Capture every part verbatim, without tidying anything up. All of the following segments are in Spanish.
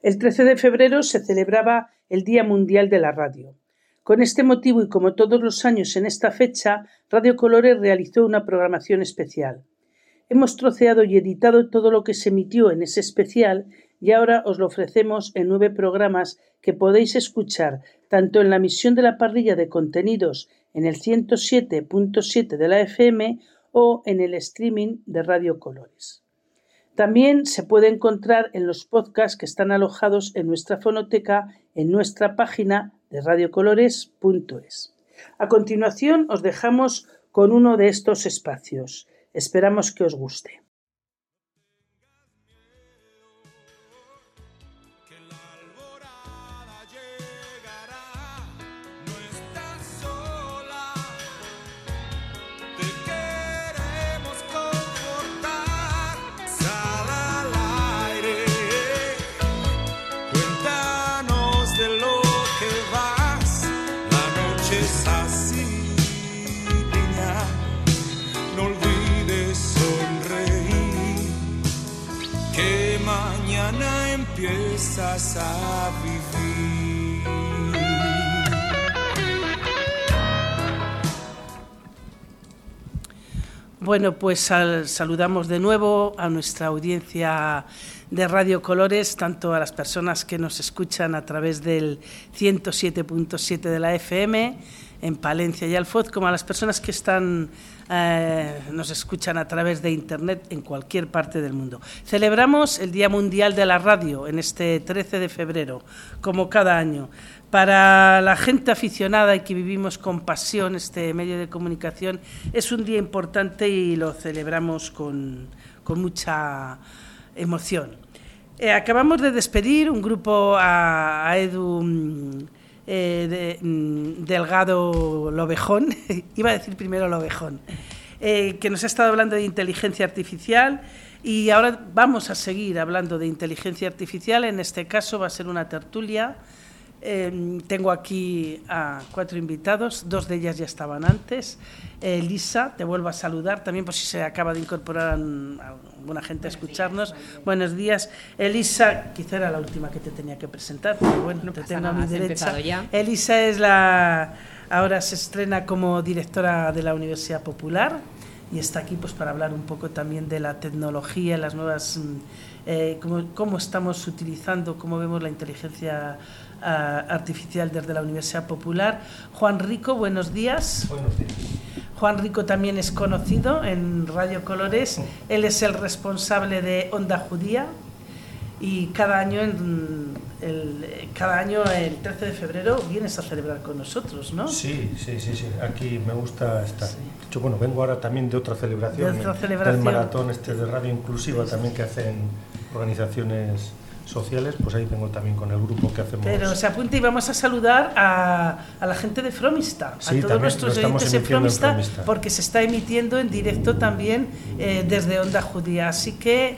El trece de febrero se celebraba el Día Mundial de la Radio. Con este motivo y como todos los años en esta fecha, Radio Colores realizó una programación especial. Hemos troceado y editado todo lo que se emitió en ese especial y ahora os lo ofrecemos en nueve programas que podéis escuchar tanto en la emisión de la parrilla de contenidos en el ciento siete punto siete de la F M o en el streaming de Radio Colores. También se puede encontrar en los podcasts que están alojados en nuestra fonoteca en nuestra página de radio colores punto es. A continuación os dejamos con uno de estos espacios. Esperamos que os guste. Empiezas a vivir. Bueno, pues sal, saludamos de nuevo a nuestra audiencia de Radio Colores, tanto a las personas que nos escuchan a través del ciento siete punto siete de la F M en Palencia y Alfoz, como a las personas que están eh, nos escuchan a través de Internet en cualquier parte del mundo. Celebramos el Día Mundial de la Radio en este trece de febrero, como cada año. Para la gente aficionada y que vivimos con pasión este medio de comunicación, es un día importante y lo celebramos con, con mucha emoción. Eh, acabamos de despedir un grupo a, a Edu eh, de, mm, Delgado Lobejón, iba a decir primero Lobejón, eh, que nos ha estado hablando de inteligencia artificial y ahora vamos a seguir hablando de inteligencia artificial. En este caso va a ser una tertulia. Eh, tengo aquí a cuatro invitados, dos de ellas ya estaban antes. Eh, Elisa, te vuelvo a saludar también por si se acaba de incorporar alguna gente a escucharnos. Buenos días. Elisa, quizá era la última que te tenía que presentar, pero bueno, no te tengo nada, a mi derecha. Elisa es la, ahora se estrena como directora de la Universidad Popular y está aquí pues para hablar un poco también de la tecnología, las nuevas, eh, cómo, cómo estamos utilizando, cómo vemos la inteligencia artificial desde la Universidad Popular. Juan Rico, buenos días. Buenos días. Juan Rico también es conocido en Radio Colores. Él es el responsable de Onda Judía y cada año, en el, cada año el trece de febrero vienes a celebrar con nosotros, ¿no? Sí, sí, sí, sí. Aquí me gusta estar. Sí. De hecho, bueno, vengo ahora también de otra celebración, de otra celebración. del maratón este de Radio Inclusiva, sí, también que hacen organizaciones sociales, pues ahí tengo también con el grupo que hacemos. Pero se apunta y vamos a saludar a, a la gente de Fromista, sí, a todos nuestros oyentes de Fromista, en Fromista, porque se está emitiendo en directo también eh, desde Onda Judía. Así que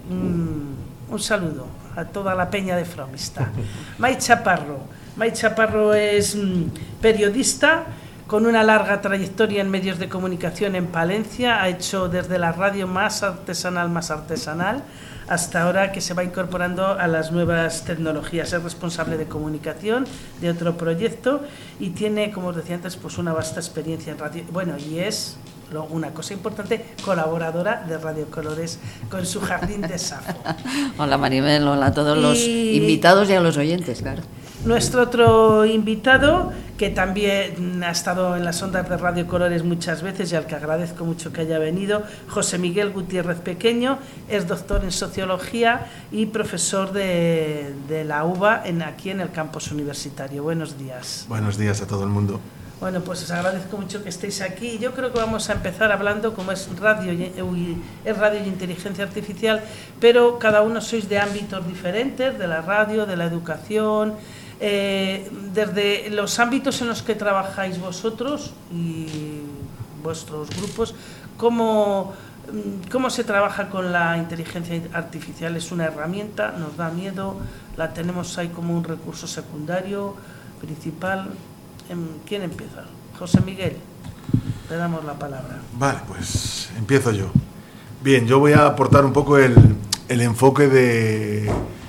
mmm, un saludo a toda la peña de Fromista. May Chaparro. May Chaparro es mmm, periodista con una larga trayectoria en medios de comunicación en Palencia. Ha hecho desde la radio más artesanal, más artesanal, hasta ahora que se va incorporando a las nuevas tecnologías. Es responsable de comunicación de otro proyecto y tiene, como os decía antes, pues una vasta experiencia en radio. Bueno, y es, una cosa importante, colaboradora de Radio Colores con su Jardín de Safo. Hola Maribel, hola a todos y los invitados y a los oyentes, claro. Nuestro otro invitado, que también ha estado en las ondas de Radio Colores muchas veces y al que agradezco mucho que haya venido, José Miguel Gutiérrez Pequeño, es doctor en Sociología y profesor de, de la U B A en, aquí en el campus universitario. Buenos días. Buenos días a todo el mundo. Bueno, pues os agradezco mucho que estéis aquí. Yo creo que vamos a empezar hablando como es radio y, es radio y inteligencia artificial, pero cada uno sois de ámbitos diferentes, de la radio, de la educación. Eh, desde los ámbitos en los que trabajáis vosotros y vuestros grupos, ¿cómo, cómo se trabaja con la inteligencia artificial? ¿Es una herramienta? ¿Nos da miedo? ¿La tenemos ahí como un recurso secundario, principal? ¿Quién empieza? José Miguel, te damos la palabra. Vale, pues empiezo yo. Bien, yo voy a aportar un poco el, el enfoque de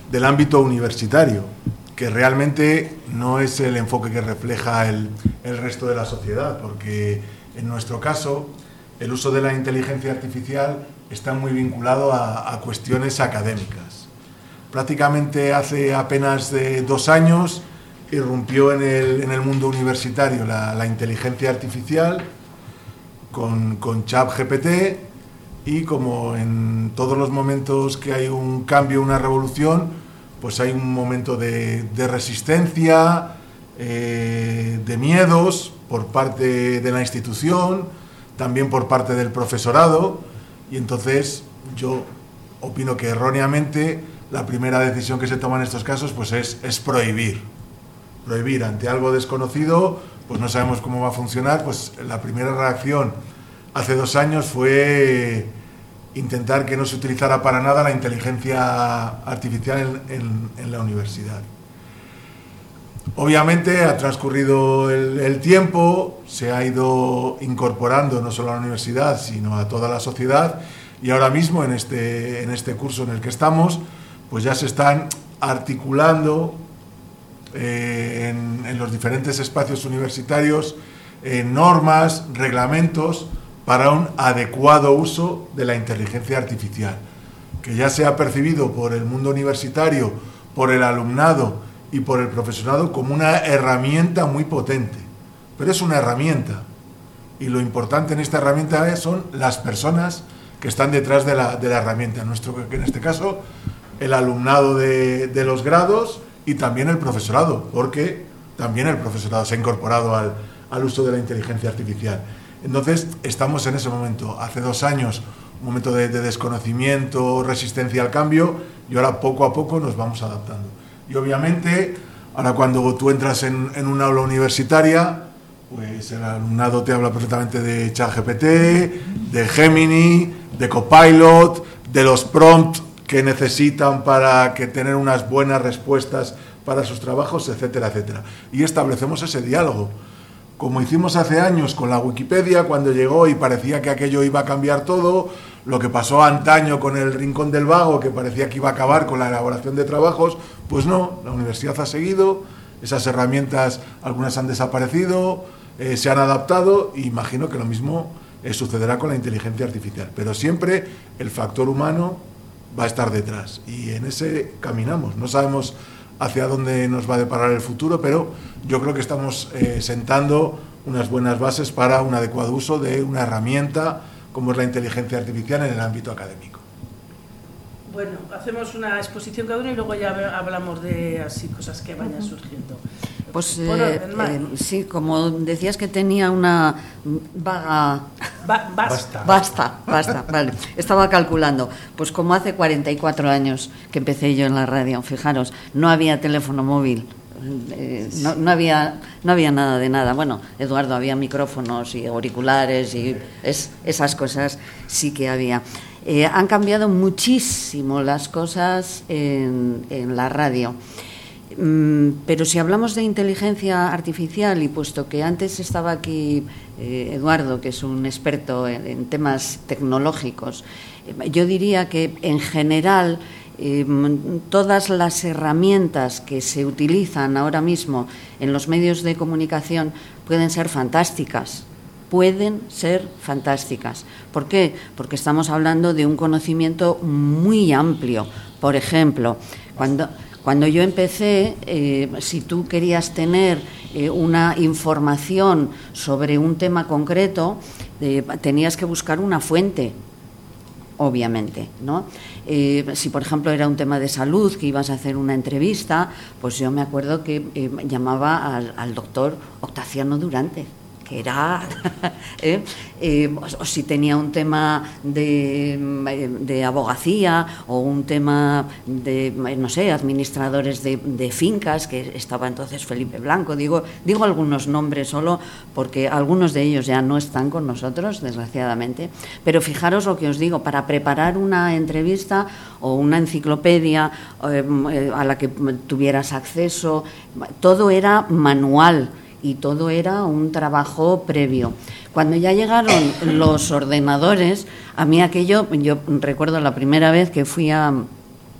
del ámbito universitario, que realmente no es el enfoque que refleja el, el resto de la sociedad, porque en nuestro caso el uso de la inteligencia artificial está muy vinculado a, a cuestiones académicas. Prácticamente hace apenas de dos años irrumpió en el, en el mundo universitario la, la inteligencia artificial con, con ChatGPT, y como en todos los momentos que hay un cambio, una revolución, pues hay un momento de, de resistencia, eh, de miedos por parte de la institución, también por parte del profesorado, y entonces yo opino que erróneamente la primera decisión que se toma en estos casos pues es, es prohibir. Prohibir ante algo desconocido, pues no sabemos cómo va a funcionar. Pues la primera reacción hace dos años fue intentar que no se utilizara para nada la inteligencia artificial en, en, en la universidad. Obviamente ha transcurrido el, el tiempo, se ha ido incorporando no solo a la universidad, sino a toda la sociedad, y ahora mismo en este, en este curso en el que estamos, pues ya se están articulando eh, en, en los diferentes espacios universitarios eh, normas, reglamentos para un adecuado uso de la inteligencia artificial, que ya se ha percibido por el mundo universitario, por el alumnado y por el profesorado como una herramienta muy potente. Pero es una herramienta, y lo importante en esta herramienta son las personas que están detrás de la, de la herramienta, en, nuestro, en este caso el alumnado de, de los grados y también el profesorado, porque también el profesorado se ha incorporado al, al uso de la inteligencia artificial. Entonces estamos en ese momento, hace dos años, un momento de, de desconocimiento, resistencia al cambio, y ahora poco a poco nos vamos adaptando. Y obviamente, ahora cuando tú entras en, en una aula universitaria, pues el alumnado te habla perfectamente de ChatGPT, de Gemini, de Copilot, de los prompts que necesitan para que tener unas buenas respuestas para sus trabajos, etcétera, etcétera. Y establecemos ese diálogo, como hicimos hace años con la Wikipedia, cuando llegó y parecía que aquello iba a cambiar todo, lo que pasó antaño con el Rincón del Vago, que parecía que iba a acabar con la elaboración de trabajos. Pues no, la universidad ha seguido, esas herramientas, algunas han desaparecido, eh, se han adaptado, y imagino que lo mismo eh, sucederá con la inteligencia artificial. Pero siempre el factor humano va a estar detrás, y en ese caminamos. No sabemos hacia dónde nos va a deparar el futuro, pero yo creo que estamos eh, sentando unas buenas bases para un adecuado uso de una herramienta como es la inteligencia artificial en el ámbito académico. Bueno, hacemos una exposición cada uno y luego ya hablamos de así cosas que vayan surgiendo. Pues eh, eh, sí, como decías que tenía una vaga... Ba basta. Basta, basta, vale. Estaba calculando. Pues como hace cuarenta y cuatro años que empecé yo en la radio, fijaros, no había teléfono móvil, eh, no, no, había, no había nada de nada. Bueno, Eduardo, había micrófonos y auriculares y es, esas cosas sí que había. Eh, han cambiado muchísimo las cosas en, en la radio. Pero si hablamos de inteligencia artificial, y puesto que antes estaba aquí eh, Eduardo, que es un experto en, en temas tecnológicos, eh, yo diría que en general eh, todas las herramientas que se utilizan ahora mismo en los medios de comunicación pueden ser fantásticas. Pueden ser fantásticas. ¿Por qué? Porque estamos hablando de un conocimiento muy amplio. Por ejemplo, cuando... Cuando yo empecé, eh, si tú querías tener eh, una información sobre un tema concreto, eh, tenías que buscar una fuente, obviamente, ¿no? Eh, si, por ejemplo, era un tema de salud, que ibas a hacer una entrevista, pues yo me acuerdo que eh, llamaba al, al doctor Octaviano Durante, que era, ¿eh? Eh, o, o si tenía un tema de, de abogacía o un tema de, no sé, administradores de, de fincas, que estaba entonces Felipe Blanco, digo, digo algunos nombres solo porque algunos de ellos ya no están con nosotros, desgraciadamente, pero fijaros lo que os digo, para preparar una entrevista o una enciclopedia eh, a la que tuvieras acceso, todo era manual, y todo era un trabajo previo. Cuando ya llegaron los ordenadores, a mí aquello, yo recuerdo la primera vez que fui a,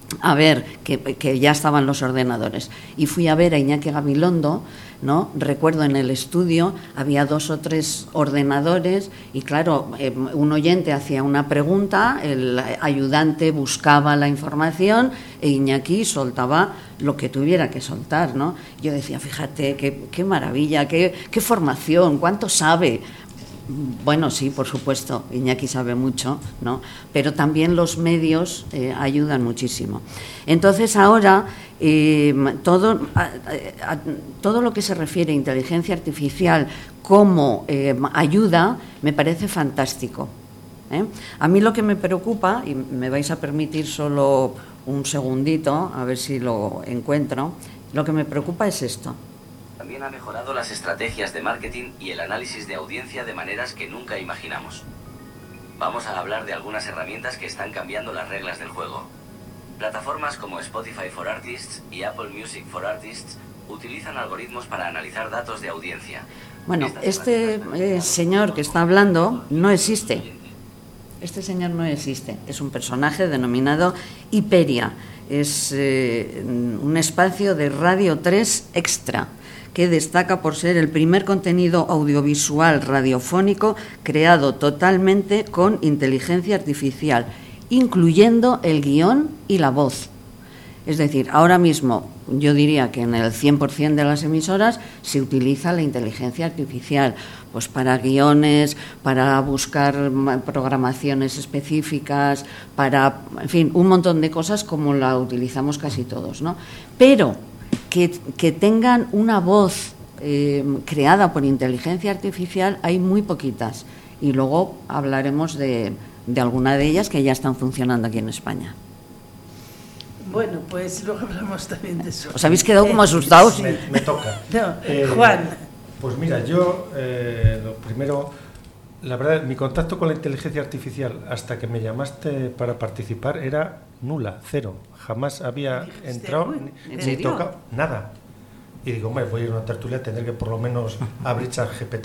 a ver que, que ya estaban los ordenadores. Y fui a ver a Iñaki Gabilondo, ¿no? Recuerdo en el estudio había dos o tres ordenadores y claro, eh, un oyente hacía una pregunta, el ayudante buscaba la información e Iñaki soltaba lo que tuviera que soltar, ¿no? Yo decía, fíjate, qué, qué maravilla, qué, qué formación, cuánto sabe. Bueno, sí, por supuesto, Iñaki sabe mucho, ¿no? Pero también los medios eh, ayudan muchísimo. Entonces ahora eh, todo, a, a, todo lo que se refiere a inteligencia artificial como eh, ayuda me parece fantástico, ¿eh? A mí lo que me preocupa, y me vais a permitir solo un segundito, a ver si lo encuentro, lo que me preocupa es esto. También ha mejorado las estrategias de marketing y el análisis de audiencia de maneras que nunca imaginamos. Vamos a hablar de algunas herramientas que están cambiando las reglas del juego. Plataformas como Spotify for Artists y Apple Music for Artists utilizan algoritmos para analizar datos de audiencia. Bueno, este eh, señor que está hablando no existe. Este señor no existe. Es un personaje denominado Hiperia. Es eh, un espacio de Radio tres Extra, que destaca por ser el primer contenido audiovisual radiofónico creado totalmente con inteligencia artificial, incluyendo el guión y la voz. Es decir, ahora mismo yo diría que en el cien por ciento de las emisoras se utiliza la inteligencia artificial, pues para guiones, para buscar programaciones específicas, para, en fin, un montón de cosas como la utilizamos casi todos, ¿no? Pero Que, que tengan una voz eh, creada por inteligencia artificial hay muy poquitas y luego hablaremos de, de alguna de ellas que ya están funcionando aquí en España. Bueno, pues luego hablamos también de eso. ¿Os habéis quedado como asustados? Me, me toca. No, Eh, Juan. Pues mira, yo eh, lo primero, la verdad, mi contacto con la inteligencia artificial hasta que me llamaste para participar era nula, cero. Jamás había entrado ¿En ni serio? tocado nada. Y digo, hombre, voy a ir a una tertulia, tener que por lo menos abrir ChatGPT.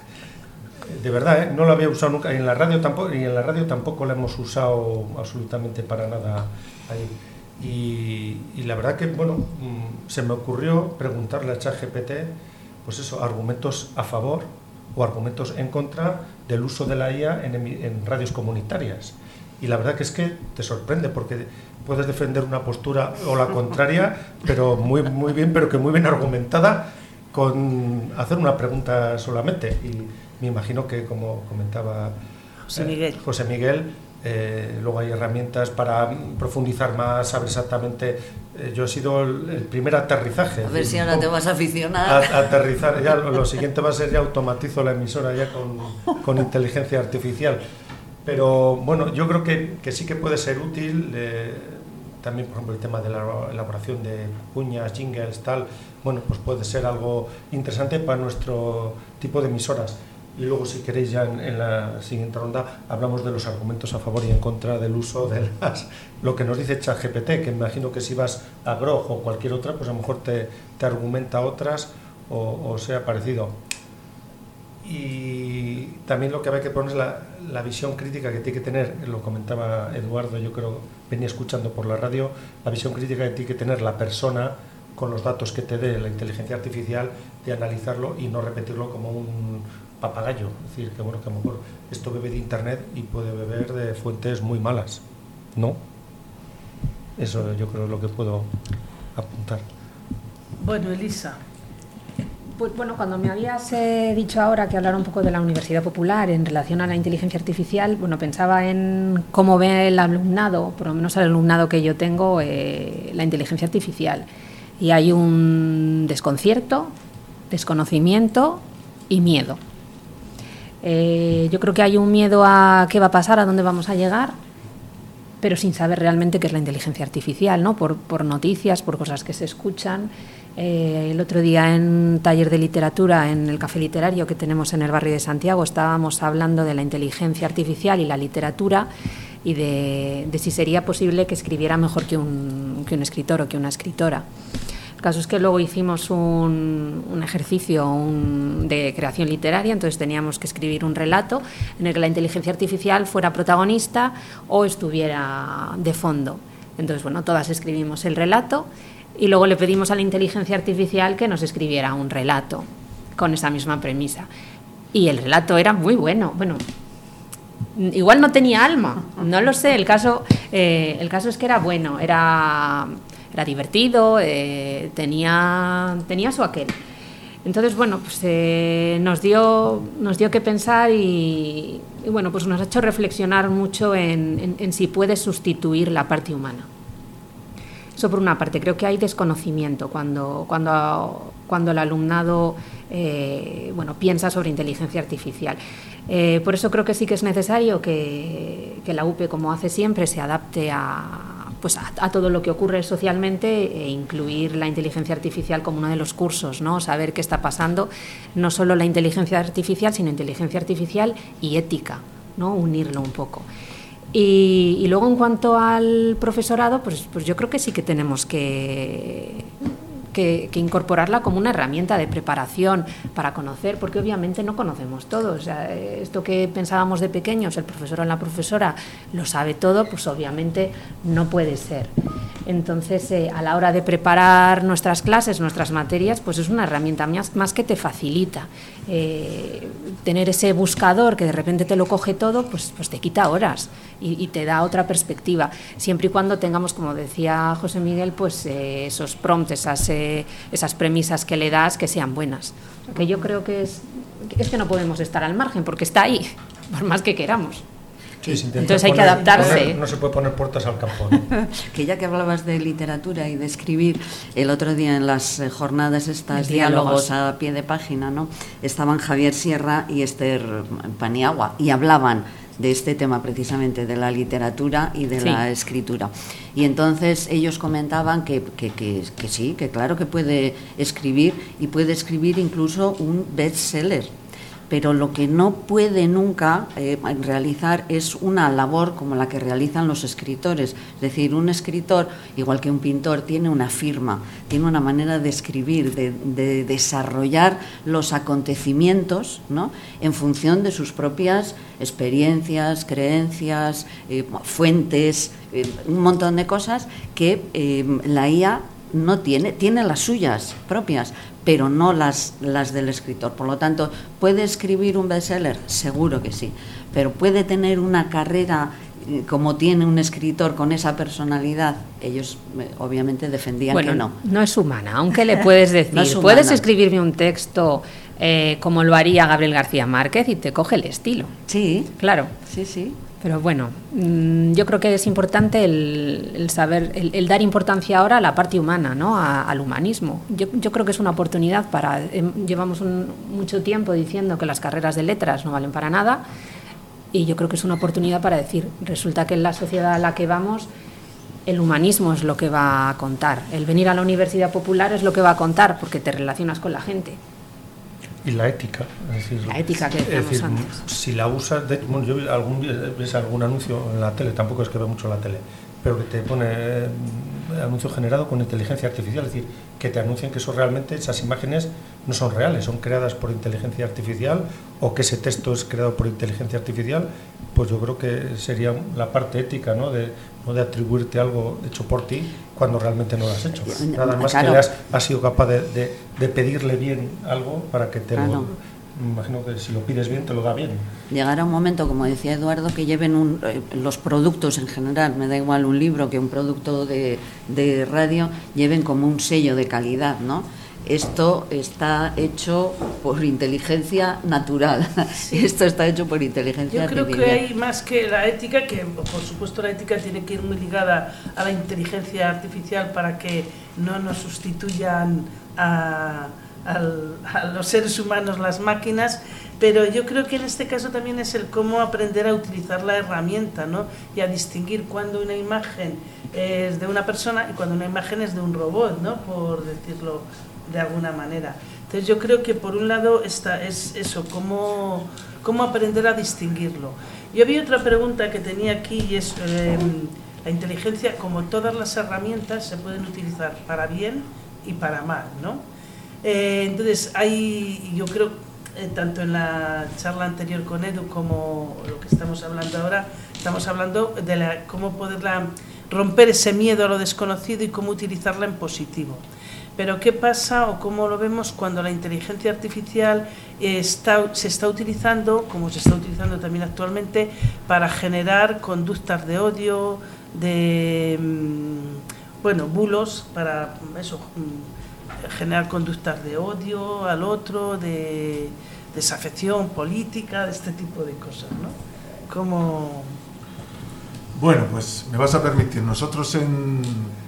De verdad, ¿eh? No lo había usado nunca. Y en la radio tampoco, y en la radio tampoco lo hemos usado absolutamente para nada ahí. Y, y la verdad que, bueno, se me ocurrió preguntarle a ChatGPT, pues eso, argumentos a favor o argumentos en contra del uso de la I A en, en radios comunitarias. Y la verdad que es que te sorprende porque puedes defender una postura o la contraria, pero muy, muy bien, pero que muy bien argumentada, con hacer una pregunta solamente. Y me imagino que, como comentaba José Miguel, eh, José Miguel eh, luego hay herramientas para profundizar más, saber exactamente. Eh, yo he sido el, el primer aterrizaje. A ver si ahora te vas a aficionar. A, a aterrizar, ya lo, lo siguiente va a ser ya automatizo la emisora ya con, con inteligencia artificial. Pero bueno, yo creo que, que sí que puede ser útil, eh, también por ejemplo el tema de la elaboración de cuñas, jingles, tal, bueno, pues puede ser algo interesante para nuestro tipo de emisoras. Y luego si queréis ya en, en la siguiente ronda hablamos de los argumentos a favor y en contra del uso de las, lo que nos dice ChatGPT, que me imagino que si vas a Grok o cualquier otra, pues a lo mejor te, te argumenta otras o, o sea parecido. Y también lo que hay que poner es la, la visión crítica que tiene que tener, lo comentaba Eduardo, yo creo, venía escuchando por la radio, la visión crítica que tiene que tener la persona con los datos que te dé la inteligencia artificial, de analizarlo y no repetirlo como un papagayo. Es decir, que bueno, que a lo mejor esto bebe de internet y puede beber de fuentes muy malas, ¿no? Eso yo creo es lo que puedo apuntar. Bueno, Elisa. Pues bueno, cuando me habías eh, dicho ahora que hablara un poco de la Universidad Popular en relación a la inteligencia artificial, bueno, pensaba en cómo ve el alumnado, por lo menos el alumnado que yo tengo, eh, la inteligencia artificial. Y hay un desconcierto, desconocimiento y miedo. Eh, yo creo que hay un miedo a qué va a pasar, a dónde vamos a llegar, pero sin saber realmente qué es la inteligencia artificial, ¿no? Por, por noticias, por cosas que se escuchan. Eh, el otro día en un taller de literatura en el Café Literario que tenemos en el barrio de Santiago estábamos hablando de la inteligencia artificial y la literatura y de, de si sería posible que escribiera mejor que un, que un escritor o que una escritora. El caso es que luego hicimos un, un ejercicio un, de creación literaria, entonces teníamos que escribir un relato en el que la inteligencia artificial fuera protagonista o estuviera de fondo. Entonces, bueno, todas escribimos el relato y luego le pedimos a la inteligencia artificial que nos escribiera un relato con esa misma premisa. Y el relato era muy bueno. Bueno, igual no tenía alma, no lo sé. El caso, eh, el caso es que era bueno, era, era divertido, eh, tenía, tenía su aquel. Entonces, bueno, pues eh, nos dio, nos dio que pensar y, y, bueno, pues nos ha hecho reflexionar mucho en, en, en si puede sustituir la parte humana. Eso por una parte. Creo que hay desconocimiento cuando, cuando, cuando el alumnado eh, bueno, piensa sobre inteligencia artificial. Eh, por eso creo que sí que es necesario que, que la U P E, como hace siempre, se adapte a, pues a, a todo lo que ocurre socialmente e incluir la inteligencia artificial como uno de los cursos, ¿no? Saber qué está pasando, no solo la inteligencia artificial, sino inteligencia artificial y ética, ¿no? Unirlo un poco. Y, y luego, en cuanto al profesorado, pues, pues yo creo que sí que tenemos que, que, que incorporarla como una herramienta de preparación para conocer, porque obviamente no conocemos todo. O sea, esto que pensábamos de pequeños, el profesor o la profesora lo sabe todo, pues obviamente no puede ser. Entonces, eh, a la hora de preparar nuestras clases, nuestras materias, pues es una herramienta más, más que te facilita. Eh, tener ese buscador que de repente te lo coge todo, pues, pues te quita horas y, y te da otra perspectiva, siempre y cuando tengamos, como decía José Miguel, pues eh, esos prompts, esas, eh, esas premisas que le das que sean buenas. Que yo creo que es, es que no podemos estar al margen, porque está ahí, por más que queramos. Sí, entonces hay poner, que adaptarse. Poner, no se puede poner puertas al campo, ¿no? Que ya que hablabas de literatura y de escribir, el otro día en las jornadas estas, diálogos. diálogos a pie de página, ¿no? Estaban Javier Sierra y Esther Paniagua y hablaban de este tema precisamente, de la literatura y de sí. la escritura. Y entonces ellos comentaban que, que, que, que sí, que claro que puede escribir y puede escribir incluso un bestseller. Pero lo que no puede nunca eh, realizar es una labor como la que realizan los escritores. Es decir, un escritor, igual que un pintor, tiene una firma, tiene una manera de escribir, de, de desarrollar los acontecimientos, ¿no?, en función de sus propias experiencias, creencias, eh, fuentes, eh, un montón de cosas que eh, la I A no tiene, tiene las suyas propias, pero no las, las del escritor. Por lo tanto, ¿puede escribir un bestseller? Seguro que sí, pero ¿puede tener una carrera como tiene un escritor con esa personalidad? Ellos obviamente defendían bueno, que no. No es humana, aunque le puedes decir, no es puedes escribirme un texto eh, como lo haría Gabriel García Márquez y te coge el estilo. Sí, claro. Sí, sí. Pero bueno, yo creo que es importante el, el saber, el, el dar importancia ahora a la parte humana, ¿no?, a, al humanismo. Yo, yo creo que es una oportunidad para... Eh, llevamos un, mucho tiempo diciendo que las carreras de letras no valen para nada, y yo creo que es una oportunidad para decir, resulta que en la sociedad a la que vamos, el humanismo es lo que va a contar. El venir a la Universidad Popular es lo que va a contar, porque te relacionas con la gente. Y la ética, es decir, la ética que decíamos decir, antes. Si la usas, de, bueno, yo vi algún, ves algún anuncio en la tele, tampoco es que veo mucho la tele, pero que te pone eh, anuncio generado con inteligencia artificial, es decir, que te anuncian que eso realmente, esas imágenes no son reales, son creadas por inteligencia artificial, o que ese texto es creado por inteligencia artificial. Pues yo creo que sería la parte ética, ¿no?, de, no de atribuirte algo hecho por ti cuando realmente no lo has hecho. Nada más claro. que le has, has sido capaz de, de, de pedirle bien algo para que te claro. lo... Me imagino que si lo pides bien, te lo da bien. Llegará un momento, como decía Eduardo, que lleven un, eh, los productos en general, me da igual un libro que un producto de, de radio, lleven como un sello de calidad, ¿no? Esto está hecho por inteligencia natural. Sí. Esto está hecho por inteligencia artificial. Yo creo que hay más que la ética, que por supuesto la ética tiene que ir muy ligada a la inteligencia artificial para que no nos sustituyan a, a, a los seres humanos las máquinas, pero yo creo que en este caso también es el cómo aprender a utilizar la herramienta, ¿no?, y a distinguir cuando una imagen es de una persona y cuando una imagen es de un robot, ¿no?, por decirlo de alguna manera. Entonces yo creo que por un lado está, es eso, cómo, cómo aprender a distinguirlo. Yo había otra pregunta que tenía aquí y es eh, la inteligencia, como todas las herramientas, se pueden utilizar para bien y para mal, ¿no? Eh, entonces hay, yo creo, eh, tanto en la charla anterior con Edu como lo que estamos hablando ahora, estamos hablando de la, cómo poderla romper ese miedo a lo desconocido y cómo utilizarla en positivo. Pero ¿qué pasa o cómo lo vemos cuando la inteligencia artificial está, se está utilizando, como se está utilizando también actualmente, para generar conductas de odio, de, bueno, bulos, para eso, generar conductas de odio al otro, de desafección política, de este tipo de cosas, ¿no? ¿Cómo...? Bueno, pues me vas a permitir, nosotros en...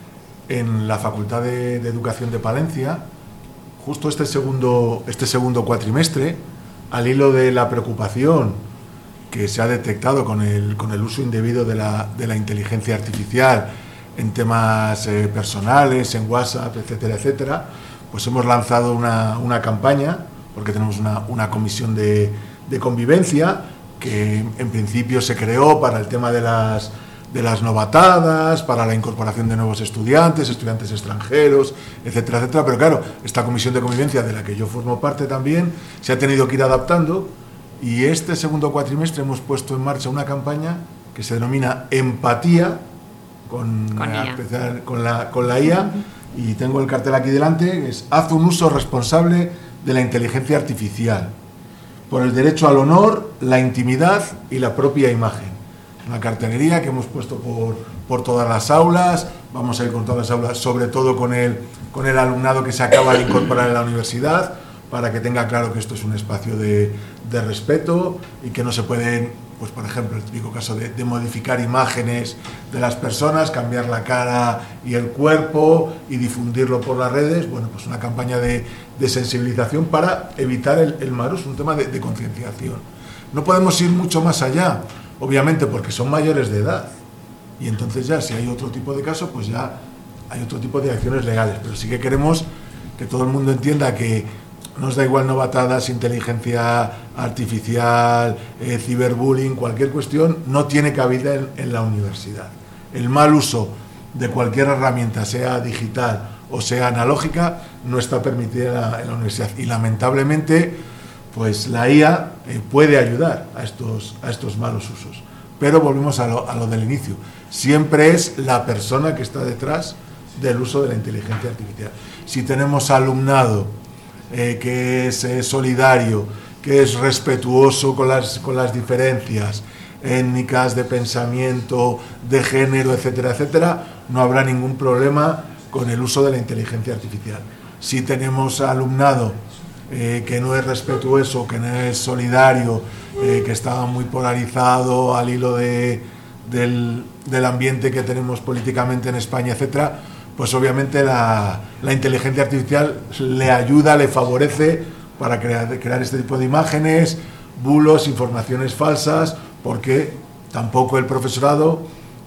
en la Facultad de, de Educación de Palencia, justo este segundo, este segundo cuatrimestre, al hilo de la preocupación que se ha detectado con el, con el uso indebido de la, de la inteligencia artificial en temas eh, personales, en WhatsApp, etcétera, etcétera, pues hemos lanzado una, una campaña, porque tenemos una, una comisión de, de convivencia que en principio se creó para el tema de las de las novatadas, para la incorporación de nuevos estudiantes, estudiantes extranjeros, etcétera, etcétera. Pero claro, esta comisión de convivencia, de la que yo formo parte también, se ha tenido que ir adaptando, y este segundo cuatrimestre hemos puesto en marcha una campaña que se denomina Empatía, con, con, la, especial, con, la, con la I A, y tengo el cartel aquí delante, que es: haz un uso responsable de la inteligencia artificial, por el derecho al honor, la intimidad y la propia imagen. Una cartelería que hemos puesto por, por todas las aulas, vamos a ir con todas las aulas, sobre todo con el, con el alumnado que se acaba de incorporar en la universidad, para que tenga claro que esto es un espacio de, de respeto y que no se pueden, pues por ejemplo, el típico caso de, de modificar imágenes de las personas, cambiar la cara y el cuerpo y difundirlo por las redes. Bueno, pues una campaña de, de sensibilización para evitar el, el mal uso, un tema de, de concienciación. No podemos ir mucho más allá, obviamente, porque son mayores de edad, y entonces ya si hay otro tipo de caso, pues ya hay otro tipo de acciones legales, pero sí que queremos que todo el mundo entienda que nos da igual novatadas, inteligencia artificial, eh, ciberbullying, cualquier cuestión no tiene cabida en, en la universidad. El mal uso de cualquier herramienta, sea digital o sea analógica, no está permitida en la, en la universidad, y lamentablemente pues la I A eh, puede ayudar a estos, a estos malos usos. Pero volvemos a lo, a lo del inicio. Siempre es la persona que está detrás del uso de la inteligencia artificial. Si tenemos alumnado eh, que es eh, solidario, que es respetuoso con las, con las diferencias étnicas, de pensamiento, de género, etcétera, etcétera, no habrá ningún problema con el uso de la inteligencia artificial. Si tenemos alumnado Eh, que no es respetuoso, que no es solidario, eh, que está muy polarizado al hilo de, del, del ambiente que tenemos políticamente en España, etcétera, pues obviamente la, la inteligencia artificial le ayuda, le favorece para crear, crear este tipo de imágenes, bulos, informaciones falsas, porque tampoco el profesorado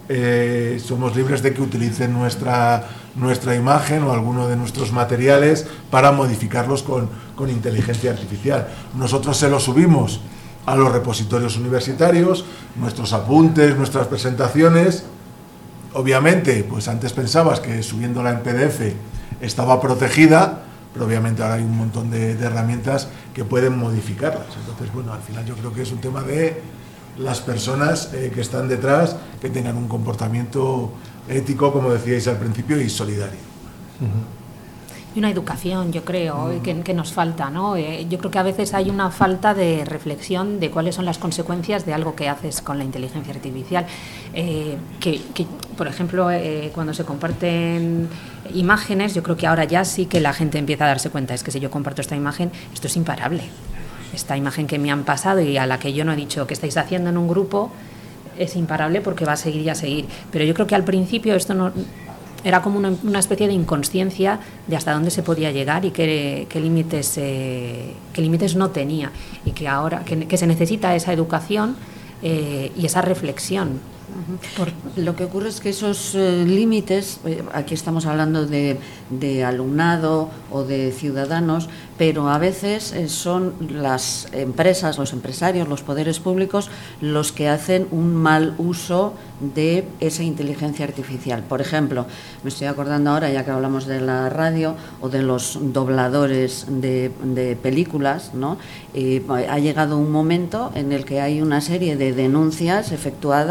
eh, somos libres de que utilicen nuestra, nuestra imagen o alguno de nuestros materiales para modificarlos con, con inteligencia artificial. Nosotros se los subimos a los repositorios universitarios, nuestros apuntes, nuestras presentaciones. Obviamente, pues antes pensabas que subiéndola en P D F estaba protegida, pero obviamente ahora hay un montón de, de herramientas que pueden modificarlas. Entonces, bueno, al final yo creo que es un tema de las personas eh, que están detrás, que tengan un comportamiento ético, como decíais al principio, y solidario. Uh-huh. Y una educación, yo creo, uh-huh. que, que nos falta, ¿no? Eh, yo creo que a veces hay una falta de reflexión de cuáles son las consecuencias de algo que haces con la inteligencia artificial. Eh, que, que, por ejemplo, eh, cuando se comparten imágenes, yo creo que ahora ya sí que la gente empieza a darse cuenta, es que si yo comparto esta imagen, esto es imparable. Esta imagen que me han pasado y a la que yo no he dicho que estáis haciendo en un grupo es imparable porque va a seguir y a seguir. Pero yo creo que al principio esto no era como una, una especie de inconsciencia de hasta dónde se podía llegar y qué, qué límites eh, qué límites no tenía, y que ahora que, que se necesita esa educación eh, y esa reflexión. Por... Lo que ocurre es que esos eh, límites, eh, aquí estamos hablando de, de alumnado o de ciudadanos, pero a veces eh, son las empresas, los empresarios, los poderes públicos los que hacen un mal uso de esa inteligencia artificial. Por ejemplo, me estoy acordando ahora, ya que hablamos de la radio o de los dobladores de, de películas, ¿no? Eh, ha llegado un momento en el que hay una serie de denuncias efectuadas eh,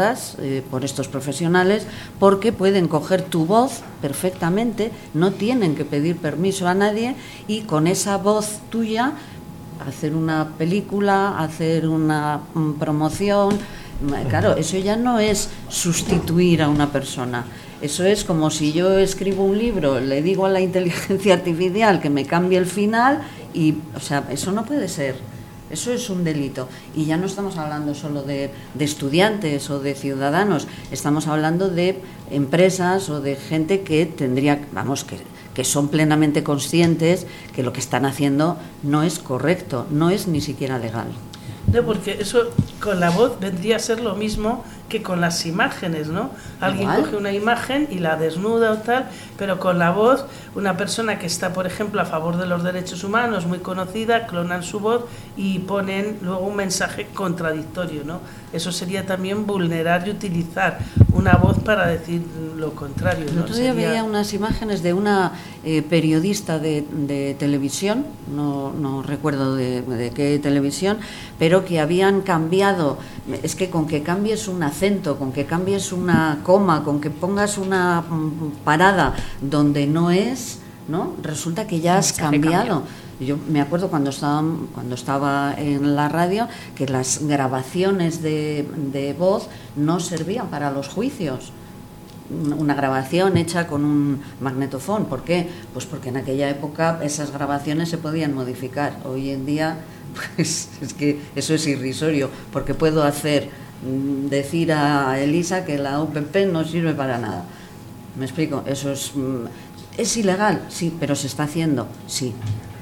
eh, por estos profesionales, porque pueden coger tu voz perfectamente, no tienen que pedir permiso a nadie y con esa voz tuya hacer una película, hacer una um, promoción. Claro, eso ya no es sustituir a una persona. Eso es como si yo escribo un libro, le digo a la inteligencia artificial que me cambie el final y, o sea, eso no puede ser. Eso es un delito. Y ya no estamos hablando solo de, de estudiantes o de ciudadanos, estamos hablando de empresas o de gente que tendría, vamos, que, que son plenamente conscientes que lo que están haciendo no es correcto, no es ni siquiera legal. No, porque eso con la voz vendría a ser lo mismo que con las imágenes, ¿no? Alguien Igual. coge una imagen y la desnuda o tal, pero con la voz, una persona que está, por ejemplo, a favor de los derechos humanos, muy conocida, clonan su voz y ponen luego un mensaje contradictorio, ¿no? Eso sería también vulnerar y utilizar una voz para decir lo contrario, ¿no? El otro día Sería... veía unas imágenes de una eh, periodista de, de televisión, no, no recuerdo de, de qué televisión, pero que habían cambiado, es que con que cambies un acento, con que cambies una coma, con que pongas una mm, parada donde no es, ¿no? Resulta que ya has cambiado. Yo me acuerdo cuando estaba, cuando estaba en la radio que las grabaciones de, de voz no servían para los juicios. Una grabación hecha con un magnetofón. ¿Por qué? Pues porque en aquella época esas grabaciones se podían modificar. Hoy en día, pues es que eso es irrisorio, porque puedo hacer decir a Elisa que la U P P no sirve para nada. ¿Me explico? Eso es, es ilegal, sí, pero se está haciendo, sí.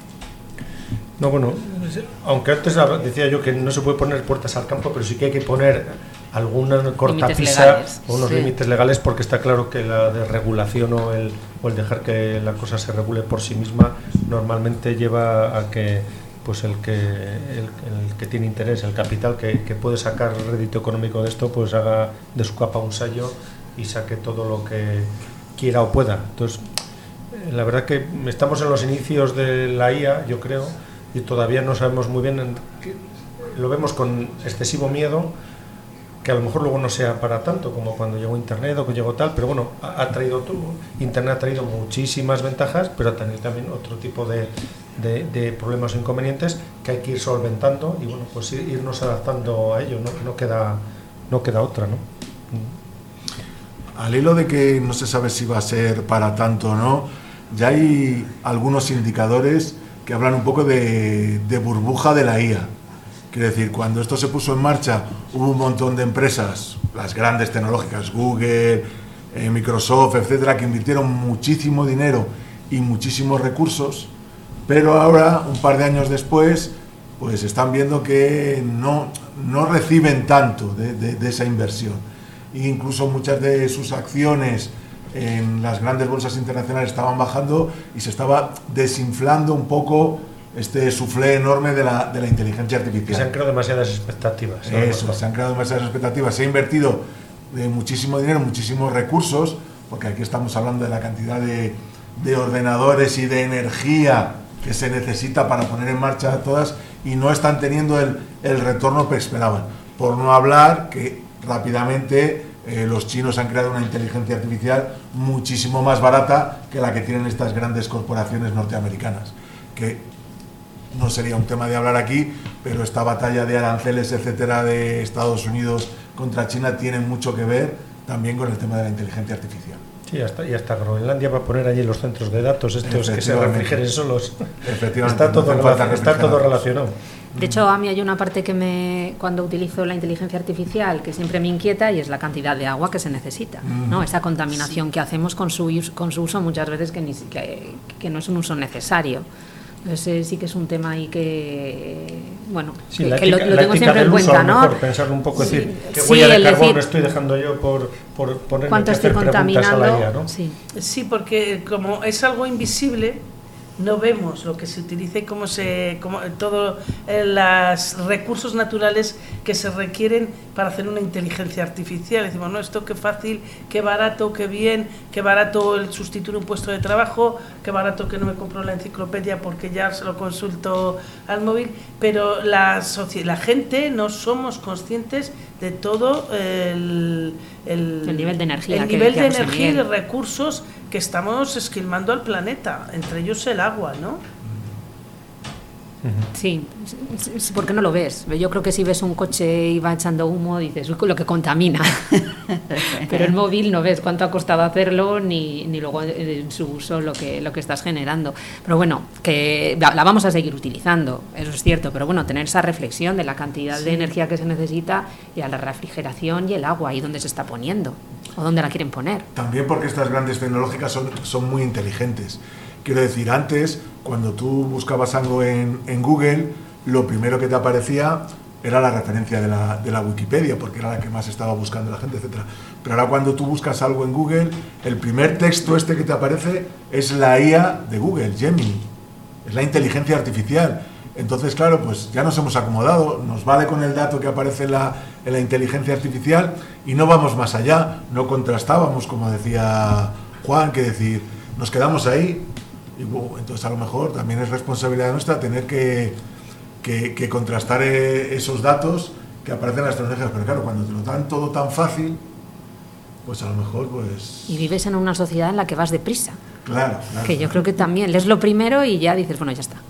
No, bueno, aunque antes decía yo que no se puede poner puertas al campo, pero sí que hay que poner alguna cortapisa o unos sí. límites legales, porque está claro que la desregulación o el, o el dejar que la cosa se regule por sí misma normalmente lleva a que pues el que el, el que tiene interés, el capital que, que puede sacar rédito económico de esto, pues haga de su capa un sayo y saque todo lo que quiera o pueda. Entonces, la verdad que estamos en los inicios de la I A, yo creo, y todavía no sabemos muy bien, en qué, lo vemos con excesivo miedo, que a lo mejor luego no sea para tanto como cuando llegó Internet o que llegó tal, pero bueno, ha, ha traído Internet ha traído muchísimas ventajas, pero ha tenido también otro tipo de, de, de problemas e inconvenientes que hay que ir solventando y bueno, pues irnos adaptando a ello, no, no queda no queda otra, ¿no? Al hilo de que no se sabe si va a ser para tanto o no, ya hay algunos indicadores que hablan un poco de, de burbuja de la I A. Quiero decir, cuando esto se puso en marcha, hubo un montón de empresas, las grandes tecnológicas, Google, eh, Microsoft, etcétera, que invirtieron muchísimo dinero y muchísimos recursos, pero ahora, un par de años después, pues están viendo que no, no reciben tanto de, de, de esa inversión. E incluso muchas de sus acciones en las grandes bolsas internacionales estaban bajando y se estaba desinflando un poco este suflé enorme de la, de la inteligencia artificial. Que se han creado demasiadas expectativas. Eso, ¿no? Se han creado demasiadas expectativas. Se ha invertido de muchísimo dinero, muchísimos recursos, porque aquí estamos hablando de la cantidad de, de ordenadores y de energía que se necesita para poner en marcha todas, y no están teniendo el, el retorno que esperaban. Por no hablar que rápidamente eh, los chinos han creado una inteligencia artificial muchísimo más barata que la que tienen estas grandes corporaciones norteamericanas, que no sería un tema de hablar aquí, pero esta batalla de aranceles, etcétera, de Estados Unidos contra China tiene mucho que ver también con el tema de la inteligencia artificial. Sí, hasta, y hasta Groenlandia va a poner allí los centros de datos estos que se refrigeren solos. Efectivamente. Está todo, no está todo relacionado. De hecho, a mí hay una parte que me, cuando utilizo la inteligencia artificial, que siempre me inquieta, y es la cantidad de agua que se necesita, mm. ¿no? Esa contaminación sí. que hacemos con su, con su uso muchas veces que, ni, que, que no es un uso necesario. Entonces sí que es un tema ahí que, bueno, sí, que, la que ética, lo, lo tengo siempre en cuenta, ¿no? Mejor pensarlo un poco, sí, decir, qué sí, huella de carbón decir, estoy dejando yo por, por, por ponerme ¿cuánto que hacer estoy preguntas a la I A, contaminando? ¿no? Sí. Sí, porque como es algo invisible, no vemos lo que se utiliza y cómo se, cómo, todos eh, los recursos naturales que se requieren para hacer una inteligencia artificial. Decimos, no, esto qué fácil, qué barato, qué bien, qué barato el sustituir un puesto de trabajo, qué barato que no me compro la enciclopedia porque ya se lo consulto al móvil, pero la, la gente no somos conscientes de todo el, el, el nivel de energía, el que nivel de decíamos, energía y de Miguel. recursos que estamos esquilmando al planeta, entre ellos el agua, ¿no? Sí, porque no lo ves. Yo creo que si ves un coche y va echando humo, dices, uy, lo que contamina. Pero el móvil no ves cuánto ha costado hacerlo, ni, ni luego en su uso lo que, lo que estás generando. Pero bueno, que la vamos a seguir utilizando, eso es cierto, pero bueno, tener esa reflexión de la cantidad sí. de energía que se necesita y a la refrigeración y el agua, y dónde se está poniendo, o dónde la quieren poner. También porque estas grandes tecnológicas son, son muy inteligentes. Quiero decir, antes, cuando tú buscabas algo en, en Google, lo primero que te aparecía era la referencia de la, de la Wikipedia, porque era la que más estaba buscando la gente, etcétera. Pero ahora cuando tú buscas algo en Google, el primer texto este que te aparece es la I A de Google, Gemini. Es la inteligencia artificial. Entonces, claro, pues ya nos hemos acomodado, nos vale con el dato que aparece en la, en la inteligencia artificial y no vamos más allá, no contrastábamos, como decía Juan, que decir, nos quedamos ahí. Y, bueno, entonces a lo mejor también es responsabilidad nuestra tener que, que, que contrastar eh, esos datos que aparecen en las tecnologías, pero claro, cuando te lo dan todo tan fácil, pues a lo mejor pues... Y vives en una sociedad en la que vas deprisa. Claro, claro. Que yo claro. creo que también lees lo primero y ya dices, bueno, ya está.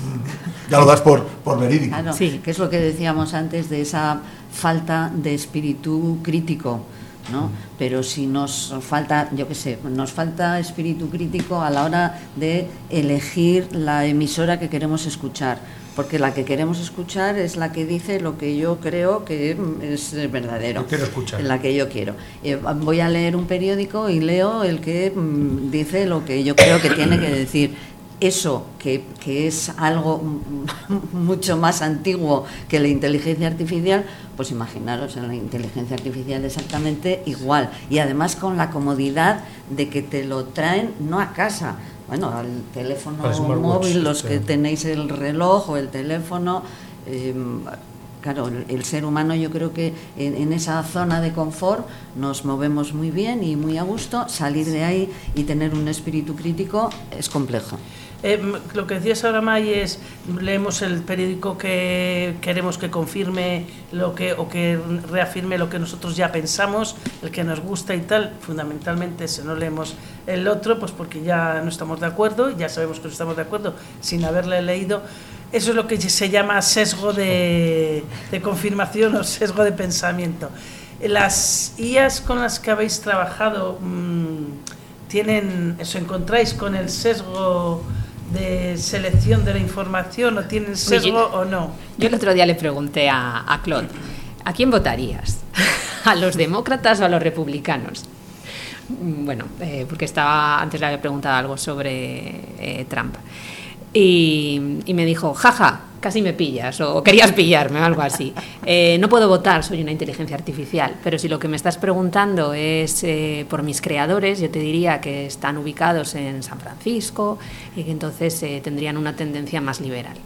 Ya lo das por, por verídico. Claro, sí. Que es lo que decíamos antes de esa falta de espíritu crítico, ¿no? Pero si nos falta, yo qué sé, nos falta espíritu crítico a la hora de elegir la emisora que queremos escuchar, porque la que queremos escuchar es la que dice lo que yo creo que es verdadero. Yo quiero escuchar. La que yo quiero. Eh, voy a leer un periódico y leo el que mm, dice lo que yo creo que tiene que decir. Eso, que, que es algo mucho más antiguo que la inteligencia artificial, pues imaginaros, en la inteligencia artificial exactamente igual. Y además con la comodidad de que te lo traen no a casa, bueno, al teléfono móvil, los que tenéis el reloj o el teléfono... Eh, Claro, el, el ser humano, yo creo que en, en esa zona de confort nos movemos muy bien y muy a gusto. Salir de ahí y tener un espíritu crítico es complejo. Eh, lo que decías ahora, May, es leemos el periódico que queremos que confirme lo que o que reafirme lo que nosotros ya pensamos, el que nos gusta y tal. Fundamentalmente, si no leemos el otro, pues porque ya no estamos de acuerdo, ya sabemos que no estamos de acuerdo sin haberle leído. Eso es lo que se llama sesgo de, de confirmación o sesgo de pensamiento. Las I As con las que habéis trabajado, ¿tienen, os encontráis con el sesgo de selección de la información o tienen sesgo Oye, o no? Yo el otro día le pregunté a, a Claude, ¿a quién votarías? ¿A los demócratas o a los republicanos? Bueno, eh, porque estaba antes le había preguntado algo sobre eh, Trump. Y, y me dijo, jaja, casi me pillas, o querías pillarme, o algo así. Eh, no puedo votar, soy una inteligencia artificial, pero si lo que me estás preguntando es eh, por mis creadores, yo te diría que están ubicados en San Francisco y que entonces eh, tendrían una tendencia más liberal.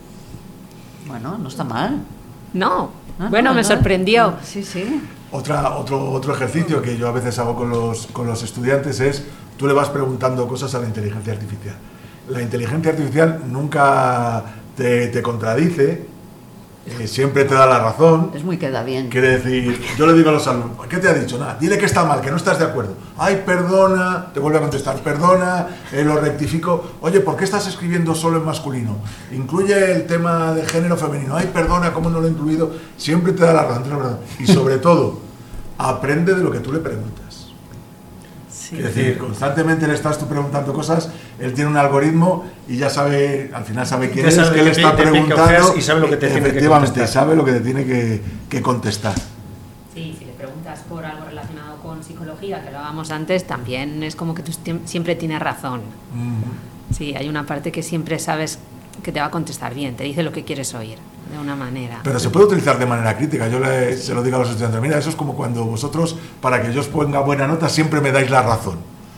Bueno, no está mal. No, Ah, bueno, no, me no. sorprendió. Sí, sí. Otra, otro, otro ejercicio que yo a veces hago con los, con los estudiantes es, tú le vas preguntando cosas a la inteligencia artificial. La inteligencia artificial nunca te, te contradice, eh, siempre te da la razón. Es muy queda bien. Quiere decir, yo le digo a los alumnos, ¿qué te ha dicho? Nada, dile que está mal, que no estás de acuerdo. Ay, perdona, te vuelve a contestar, perdona, eh, lo rectifico. Oye, ¿por qué estás escribiendo solo en masculino? Incluye el tema de género femenino. Ay, perdona, ¿cómo no lo he incluido? Siempre te da la razón, te da la razón. Y sobre todo, aprende de lo que tú le preguntas. Sí. Es decir, constantemente le estás tú preguntando cosas, él tiene un algoritmo y ya sabe, al final sabe quién Ya es, sabe que le que está te- te pica preguntando, ojeas y sabe lo que te tiene que efectivamente, contestar. sabe lo que te tiene que, que contestar. Sí, si le preguntas por algo relacionado con psicología, que lo hablábamos antes, también es como que tú siem- siempre tienes razón. Mm. Sí, hay una parte que siempre sabes que te va a contestar bien, te dice lo que quieres oír, de una manera. Pero se puede utilizar de manera crítica. Yo le, se lo digo a los estudiantes, mira, eso es como cuando vosotros, para que yo os ponga buena nota, siempre me dais la razón.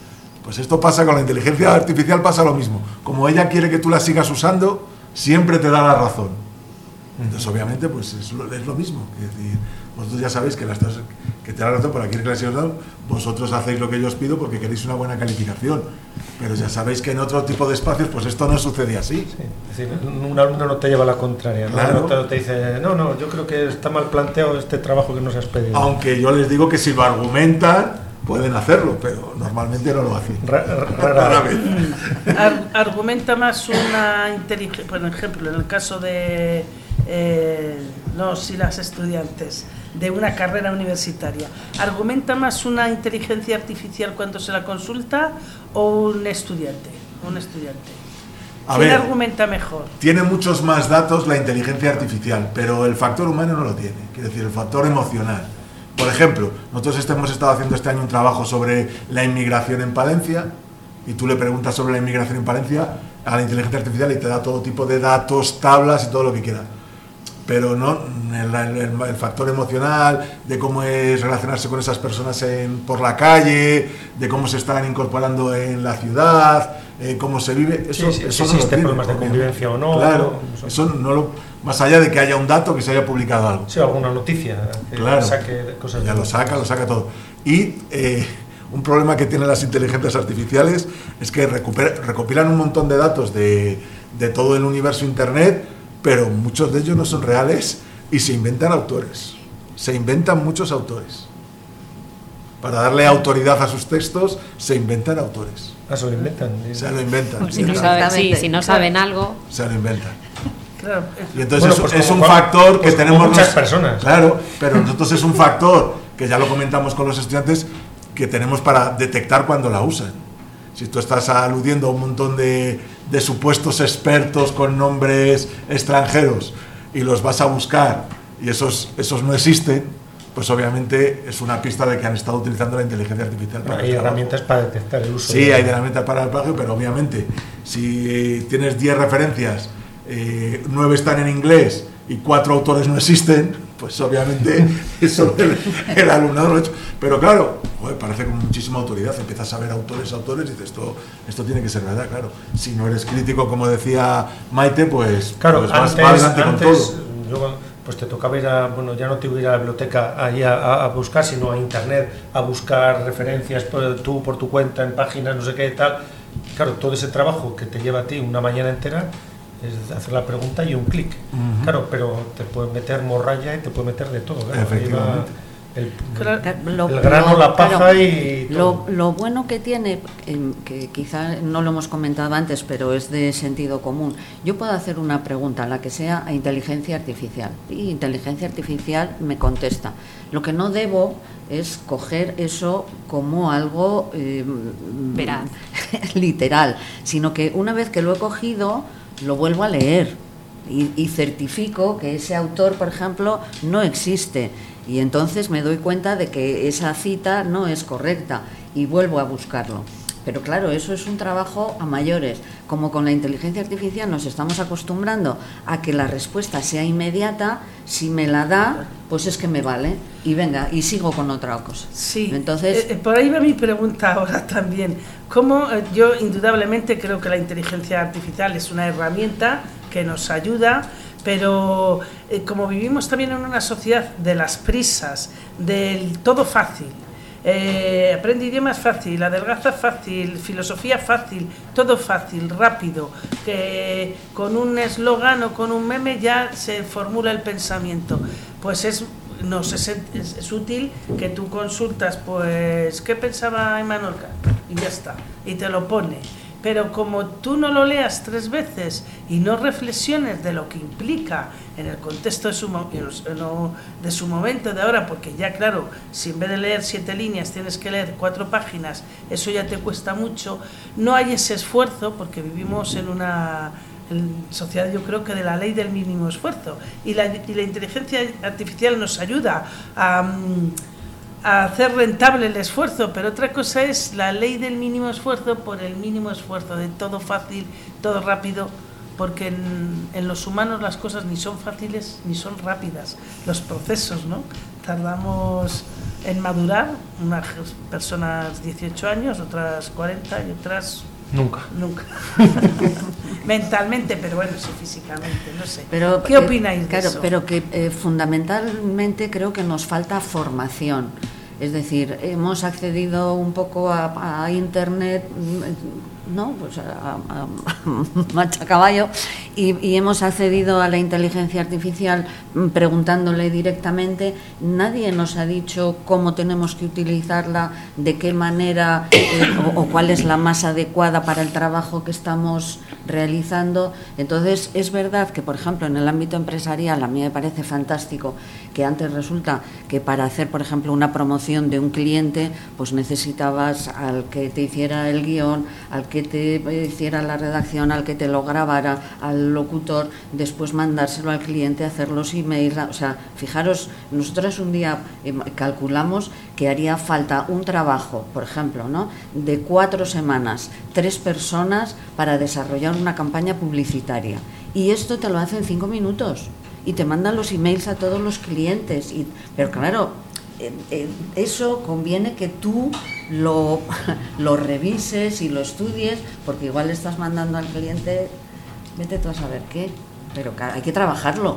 Pues esto pasa con la inteligencia artificial, pasa lo mismo. Como ella quiere que tú la sigas usando, siempre te da la razón. Entonces, obviamente, pues es lo, es lo mismo. Es decir, vosotros ya sabéis que, la estás, que te da la razón, pero aquí quiere que la sigas dando, vosotros hacéis lo que yo os pido porque queréis una buena calificación. Pero ya sabéis que en otro tipo de espacios, pues esto no sucede así. Sí, es decir, un alumno no te lleva la contraria, ¿no? Claro. No te, te dice, no, no, yo creo que está mal planteado este trabajo que nos has pedido. Aunque yo les digo que si lo argumentan, pueden hacerlo, pero normalmente no lo hacen. Ra- ra- Rara vez. Ar- argumenta más una inteligencia, por ejemplo, en el caso de eh, los y las estudiantes de una carrera universitaria, ¿argumenta más una inteligencia artificial cuando se la consulta o un estudiante? Un estudiante. A ¿Quién ver, argumenta mejor? Tiene muchos más datos la inteligencia artificial, pero el factor humano no lo tiene, quiere decir, el factor emocional. Por ejemplo, nosotros hemos estado haciendo este año un trabajo sobre la inmigración en Palencia, y tú le preguntas sobre la inmigración en Palencia a la inteligencia artificial y te da todo tipo de datos, tablas y todo lo que quiera. Pero no el, el, el factor emocional, de cómo es relacionarse con esas personas en, por la calle, de cómo se están incorporando en la ciudad, eh, cómo se vive, eso, Sí, sí, eso si no existe lo tiene, problemas de obviamente. convivencia o no. Claro, Eso- eso no lo, más allá de que haya un dato, que se haya publicado algo. Sí, alguna noticia que Claro, saque cosas. ya de- lo saca, lo saca todo. Y eh, un problema que tienen las inteligencias artificiales es que recupera- recopilan un montón de datos de, de todo el universo Internet, pero muchos de ellos no son reales y se inventan autores. Se inventan muchos autores. Para darle autoridad a sus textos, se inventan autores. Ah, se lo inventan. Se lo inventan. Pues si, no se saben, sí, si no saben algo, lo inventan. Claro, Y entonces Bueno, es- pues es, como un cua- factor que pues como tenemos muchas nos- personas. Claro, pero nosotros es un factor que ya lo comentamos con los estudiantes que tenemos para detectar cuando la usan. Si tú estás aludiendo a un montón de, de supuestos expertos con nombres extranjeros y los vas a buscar y esos, esos no existen, pues obviamente es una pista de que han estado utilizando la inteligencia artificial para Hay el trabajo. herramientas para detectar el uso. Sí, de- hay herramientas para el plagio, pero obviamente si tienes diez referencias, eh, nueve están en inglés y cuatro autores no existen, pues obviamente eso el, el alumnado lo ha hecho. Pero claro, joder, parece con muchísima autoridad, empiezas a ver autores, autores y dices, esto, esto tiene que ser verdad, claro. Si no eres crítico, como decía Maite, pues, Claro, pues vas, antes, vas adelante con antes todo. yo, pues te tocaba ir a, bueno, ya no te iba a ir a la biblioteca ahí a, a- a buscar, sino a internet, a buscar referencias por, tú por tu cuenta en páginas, no sé qué tal. Claro, todo ese trabajo que te lleva a ti una mañana entera es hacer la pregunta y un clic. Ujú. Claro, pero te puede meter morralla y te puede meter de todo. Claro. Efectivamente. Ahí va El, Claro. Lo- el grano, lo- la paja claro, y todo. Lo, lo bueno que tiene, em, que quizá no lo hemos comentado antes, pero es de sentido común. Yo puedo hacer una pregunta, la que sea, a inteligencia artificial. Y inteligencia artificial me contesta. Lo que no debo es coger eso como algo eh, Veraz. literal, sino que una vez que lo he cogido, lo vuelvo a leer y, y certifico que ese autor, por ejemplo, no existe. Y entonces me doy cuenta de que esa cita no es correcta y vuelvo a buscarlo. Pero claro, eso es un trabajo a mayores. Como con la inteligencia artificial nos estamos acostumbrando a que la respuesta sea inmediata, si me la da, pues es que me vale. Y venga, y sigo con otra cosa. sí. Entonces, Eh, eh, por ahí va mi pregunta ahora también. ¿Cómo eh, yo indudablemente creo que la inteligencia artificial es una herramienta que nos ayuda, pero eh, como vivimos también en una sociedad de las prisas, del todo fácil, eh, aprende idiomas fácil, adelgaza fácil, filosofía fácil, todo fácil, rápido, que con un eslogan o con un meme ya se formula el pensamiento, pues es nos es, es, es útil que tú consultas, pues, ¿qué pensaba Emmanuel Kant? Y ya está, y te lo pone. Pero como tú no lo leas tres veces y no reflexiones de lo que implica en el contexto de su, mo- no, de su momento de ahora, porque ya claro, si en vez de leer siete líneas tienes que leer cuatro páginas, eso ya te cuesta mucho, no hay ese esfuerzo porque vivimos en una en sociedad, yo creo que de la ley del mínimo esfuerzo, y la, y la inteligencia artificial nos ayuda a, a hacer rentable el esfuerzo, pero otra cosa es la ley del mínimo esfuerzo por el mínimo esfuerzo, de todo fácil, todo rápido, porque en, en los humanos las cosas ni son fáciles ni son rápidas, los procesos, ¿no? Tardamos en madurar, unas personas dieciocho años, otras cuarenta y otras... Nunca. Nunca. Mentalmente, pero bueno, sí, físicamente, no sé. Pero, ¿Qué opináis eh, claro, de eso? Pero que eh, fundamentalmente creo que nos falta formación. Es decir, hemos accedido un poco a, a Internet, ¿no? Pues a, a, a machacaballo, y, y hemos accedido a la inteligencia artificial preguntándole directamente. Nadie nos ha dicho cómo tenemos que utilizarla, de qué manera eh, o, o cuál es la más adecuada para el trabajo que estamos realizando. Entonces, es verdad que, por ejemplo, en el ámbito empresarial, a mí me parece fantástico que antes resulta que para hacer, por ejemplo, una promoción de un cliente, pues necesitabas al que te hiciera el guión, al que te hiciera la redacción, al que te lo grabara, al locutor, después mandárselo al cliente, hacer los emails. O sea, fijaros, nosotros un día eh, calculamos que haría falta un trabajo, por ejemplo, ¿no?, de cuatro semanas, tres personas para desarrollar una campaña publicitaria. Y esto te lo hace en cinco minutos. Y te mandan los emails a todos los clientes. Y, pero claro, eh, eh, eso conviene que tú lo, lo revises y lo estudies, porque igual le estás mandando al cliente, vete tú a saber qué, pero hay que trabajarlo,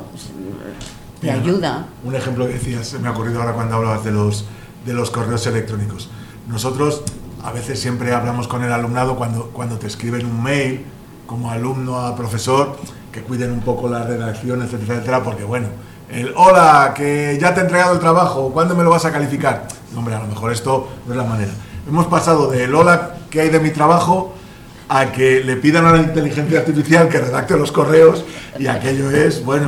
te Mira, ayuda. Un ejemplo que decías, me ha ocurrido ahora cuando hablabas de los, de los correos electrónicos. Nosotros a veces siempre hablamos con el alumnado cuando, cuando te escriben un mail, como alumno a profesor, que cuiden un poco la redacción, etcétera, etcétera, porque bueno, el hola, que ya te he entregado el trabajo, ¿cuándo me lo vas a calificar? Hombre, a lo mejor esto no es la manera. Hemos pasado del hola, ¿qué hay de mi trabajo?, a que le pidan a la inteligencia artificial que redacte los correos, y aquello es, bueno,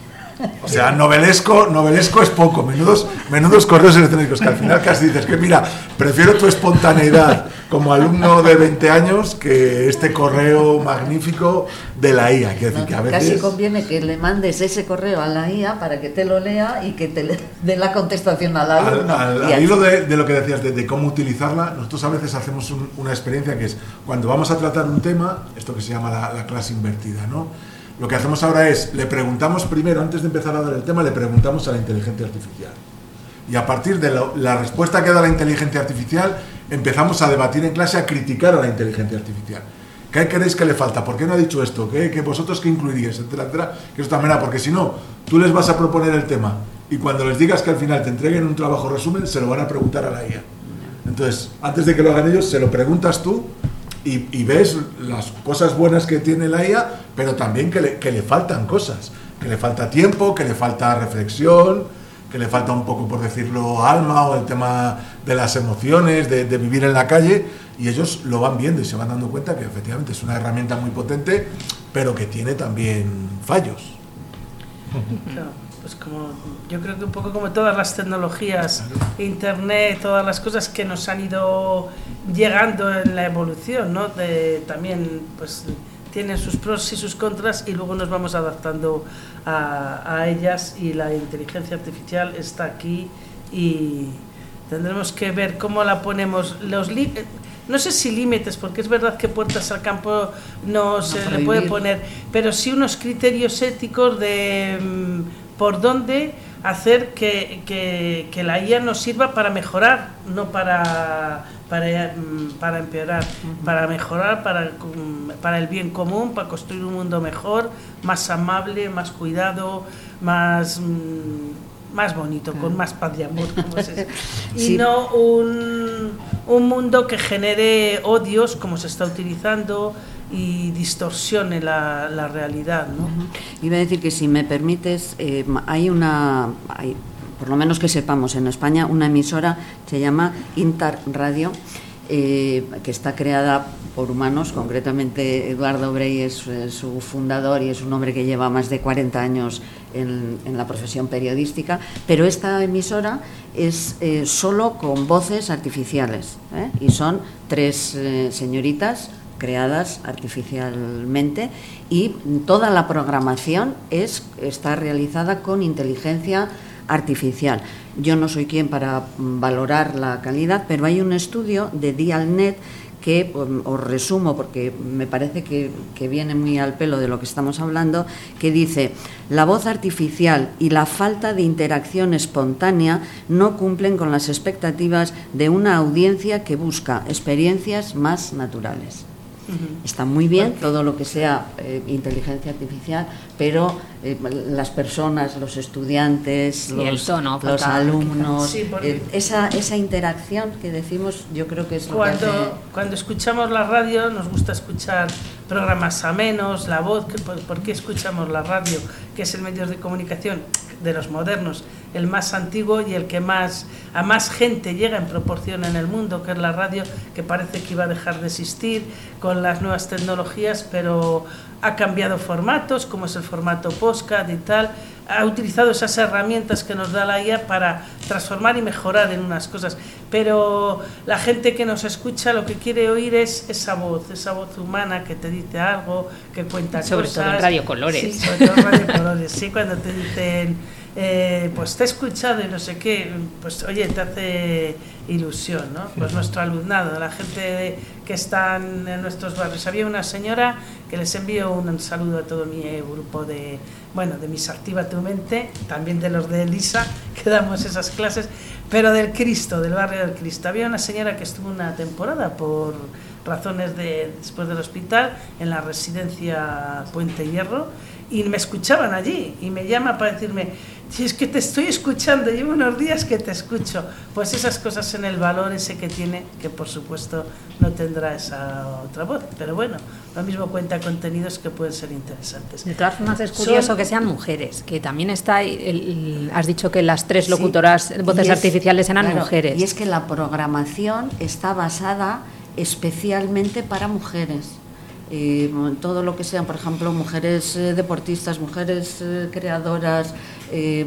o sea, novelesco, novelesco es poco, menudos, menudos correos electrónicos, que al final casi dices que mira, prefiero tu espontaneidad como alumno de veinte años que este correo magnífico de la I A. Quiero decir, No, que a veces... Casi conviene que le mandes ese correo a la I A para que te lo lea y que te le dé la contestación al alumno. Al, al, al hilo de, de lo que decías, de, de cómo utilizarla, nosotros a veces hacemos un, una experiencia que es, cuando vamos a tratar un tema, esto que se llama la, la clase invertida, ¿no? Lo que hacemos ahora es, le preguntamos primero, antes de empezar a dar el tema, le preguntamos a la inteligencia artificial. Y a partir de la, la respuesta que da la inteligencia artificial, empezamos a debatir en clase, a criticar a la inteligencia artificial. ¿Qué queréis que le falta? ¿Por qué no ha dicho esto? ¿Qué, qué vosotros qué incluiríais? Etcétera, etcétera. Que es otra manera, porque si no, tú les vas a proponer el tema y cuando les digas que al final te entreguen un trabajo resumen, se lo van a preguntar a la I A. Entonces, antes de que lo hagan ellos, se lo preguntas tú y, y ves las cosas buenas que tiene la I A, pero también que le, que le faltan cosas. Que le falta tiempo, que le falta reflexión, que le falta un poco, por decirlo, alma, o el tema de las emociones, de, de vivir en la calle, y ellos lo van viendo y se van dando cuenta que efectivamente es una herramienta muy potente, pero que tiene también fallos. Claro, pues como, yo creo que un poco como todas las tecnologías, internet, todas las cosas que nos han ido llegando en la evolución, ¿no? De, también, pues, tienen sus pros y sus contras y luego nos vamos adaptando a, a ellas, y la inteligencia artificial está aquí y tendremos que ver cómo la ponemos. Los li- no sé si límites, porque es verdad que puertas al campo no se No le puede prohibir. poner, pero sí unos criterios éticos de mm, por dónde hacer que, que, que la I A nos sirva para mejorar, no para, para, mm, para empeorar, uh-huh. para mejorar, para, para el bien común, para construir un mundo mejor, más amable, más cuidado, más... Mm, más bonito, claro, con más paz y amor, como es eso. Y sí, no un, un mundo que genere odios, como se está utilizando, y distorsione la, la realidad, ¿no? Uh-huh. Iba a decir que, si me permites, eh, hay una, hay, por lo menos que sepamos, en España, una emisora se llama Intar Radio, eh, que está creada por humanos, concretamente Eduardo Brey es, es su fundador y es un hombre que lleva más de cuarenta años en, en la profesión periodística, pero esta emisora es eh, solo con voces artificiales, ¿eh? Y son tres eh, señoritas creadas artificialmente, y toda la programación es, está realizada con inteligencia artificial. Yo no soy quien para valorar la calidad, pero hay un estudio de Dialnet que um, os resumo porque me parece que, que viene muy al pelo de lo que estamos hablando, que dice: la voz artificial y la falta de interacción espontánea no cumplen con las expectativas de una audiencia que busca experiencias más naturales. Uh-huh. Está muy bien todo lo que sea eh, inteligencia artificial, pero eh, las personas, los estudiantes, sí, los, tono, los alumnos, sí, eh, esa, esa interacción que decimos, yo creo que es lo cuando, que hace... Cuando escuchamos la radio nos gusta escuchar programas amenos, la voz. ¿Por, ¿por qué escuchamos la radio? Que es el medio de comunicación de los modernos, el más antiguo y el que más a más gente llega en proporción en el mundo, que es la radio, que parece que iba a dejar de existir con las nuevas tecnologías, pero ha cambiado formatos, como es el formato podcast y tal. Ha utilizado esas herramientas que nos da la I A para transformar y mejorar en unas cosas, pero la gente que nos escucha lo que quiere oír es esa voz, esa voz humana que te dice algo, que cuenta sobre cosas. Sobre todo en Radio Colores. Sí, sobre todo en Radio Colores, sí, cuando te dicen, eh, pues te he escuchado y no sé qué, pues oye, te hace ilusión, ¿no? Pues nuestro alumnado, la gente que está en nuestros barrios. Había una señora que les envío un saludo a todo mi grupo de, bueno, de mis Activa tu Mente, también de los de Elisa, que damos esas clases, pero del Cristo, del barrio del Cristo. Había una señora que estuvo una temporada por razones de después del hospital en la residencia Puente Hierro, y me escuchaban allí y me llama para decirme: si es que te estoy escuchando, llevo unos días que te escucho. Pues esas cosas en el valor ese que tiene, que por supuesto no tendrá esa otra voz, pero bueno, lo mismo cuenta contenidos que pueden ser interesantes. De todas formas es curioso Son... que sean mujeres, que también está, el, el, has dicho que las tres locutoras, sí, voces es, artificiales eran claro, mujeres. Y es que la programación está basada especialmente para mujeres. Eh, todo lo que sean, por ejemplo, mujeres eh, deportistas, mujeres eh, creadoras, eh,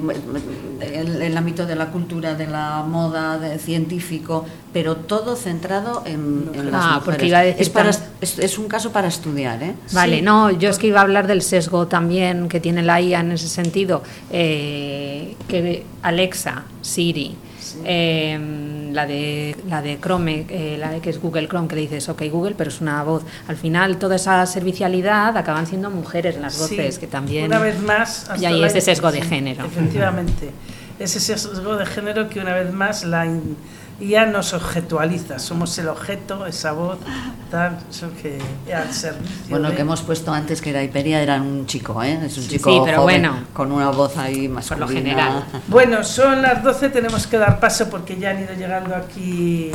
el, el ámbito de la cultura, de la moda, de científico, pero todo centrado en, en las ah, mujeres. Porque iba a decir es, para, es, es un caso para estudiar, ¿eh? Vale, sí. No, yo es que iba a hablar del sesgo también que tiene la I A en ese sentido, eh, que Alexa, Siri, sí. eh, la de la de Chrome, eh, la de que es Google Chrome, que le dices ok Google, pero es una voz. Al final toda esa servicialidad acaban siendo mujeres las voces, sí, que también una vez más y hay ese sesgo de género. Efectivamente, ese sesgo de género que una vez más la in, I A nos objetualiza, somos el objeto, esa voz, tal, eso que al servicio. Bueno, de... que hemos puesto antes que era Hiperia, era un chico, ¿eh? Es un sí, chico sí, pero joven, bueno, con una voz ahí más por lo general. Bueno, son las doce, tenemos que dar paso porque ya han ido llegando aquí,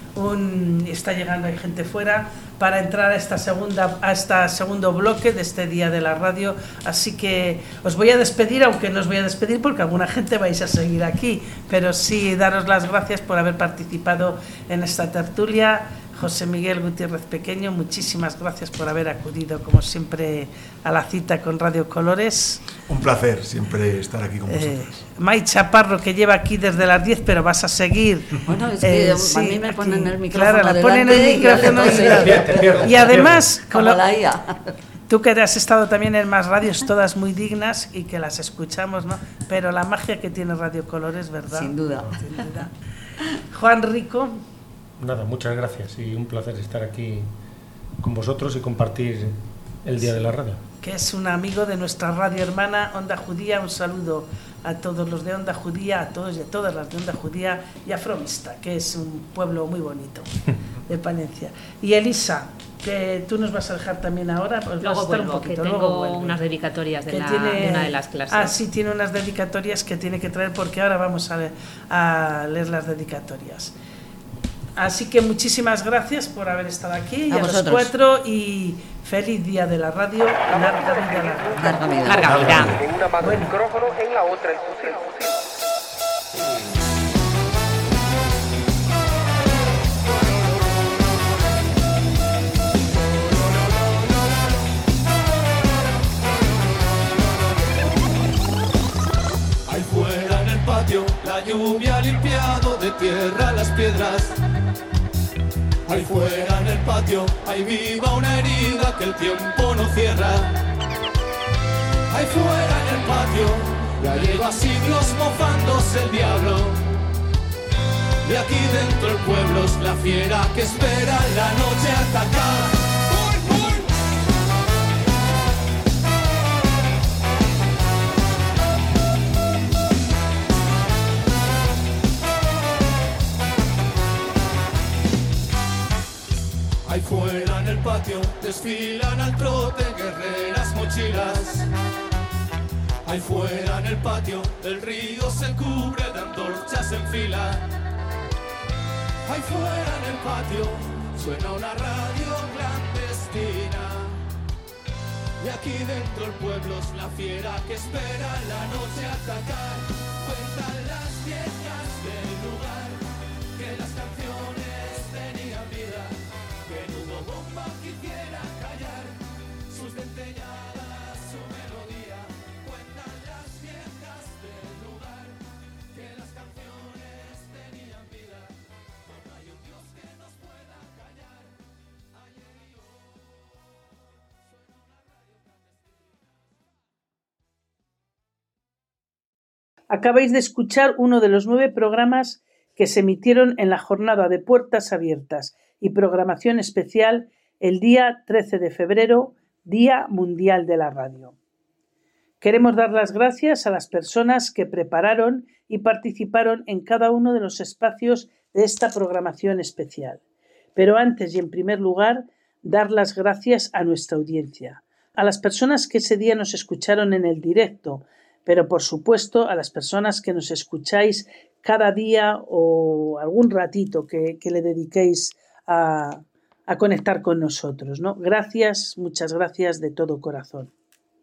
un, está llegando, hay gente fuera, para entrar a esta segunda a este segundo bloque de este día de la radio, así que os voy a despedir, aunque no os voy a despedir porque alguna gente vais a seguir aquí, pero sí daros las gracias por haber participado en esta tertulia. José Miguel Gutiérrez Pequeño, muchísimas gracias por haber acudido, como siempre, a la cita con Radio Colores. Un placer siempre estar aquí con vosotros. Eh, May Chaparro, que lleva aquí desde las diez, pero vas a seguir. Bueno, es que eh, a sí, mí me ponen aquí. el micrófono Claro, la ponen delante el micrófono y, delante. Y además, como con lo, la I A. tú que has estado también en más radios, todas muy dignas y que las escuchamos, ¿no? Pero la magia que tiene Radio Colores, ¿verdad? Sin duda. Sin duda. Juan Rico. Nada, muchas gracias y un placer estar aquí con vosotros y compartir el Día de la Radio. Que es un amigo de nuestra radio hermana Onda Judía. Un saludo a todos los de Onda Judía, a todos y a todas las de Onda Judía, y a Fromista, que es un pueblo muy bonito de Palencia. Y Elisa, que tú nos vas a dejar también ahora. Pues luego vuelvo, un poquito, que tengo luego vuelve. unas dedicatorias de, que la, tiene, de una de las clases. Ah, sí, tiene unas dedicatorias que tiene que traer, porque ahora vamos a, leer, a leer las dedicatorias. Así que muchísimas gracias por haber estado aquí, a, a los cuatro, y feliz día de la radio, larga vida a la radio. Larga vida. Larga vida. En una mano el micrófono, en la otra el fusil. Ahí fuera en el patio, la lluvia ha limpiado de tierra las piedras. Ahí fuera en el patio, ahí viva una herida que el tiempo no cierra. Ahí fuera en el patio, ya lleva siglos mofándose el diablo. Y aquí dentro el pueblo es la fiera que espera en la noche atacar. Ahí fuera en el patio desfilan al trote guerreras mochilas. Ahí fuera en el patio el río se cubre de antorchas en fila. Ahí fuera en el patio suena una radio clandestina. Y aquí dentro el pueblo es la fiera que espera la noche atacar. Cuentan las viejas del lugar que las canciones tenían vida, que no hubo bomba que hiciera callar sus dentelladas, su melodía. Cuentan las viejas del lugar que las canciones tenían vida. No hay un Dios que nos pueda callar. Ayer y hoy suena una radio clandestina. Acabáis de escuchar uno de los nueve programas que se emitieron en la jornada de Puertas Abiertas y programación especial el día trece de febrero, Día Mundial de la Radio. Queremos dar las gracias a las personas que prepararon y participaron en cada uno de los espacios de esta programación especial. Pero antes y en primer lugar, dar las gracias a nuestra audiencia, a las personas que ese día nos escucharon en el directo, pero por supuesto a las personas que nos escucháis cada día o algún ratito que, que le dediquéis a, a conectar con nosotros, ¿no? Gracias, muchas gracias de todo corazón.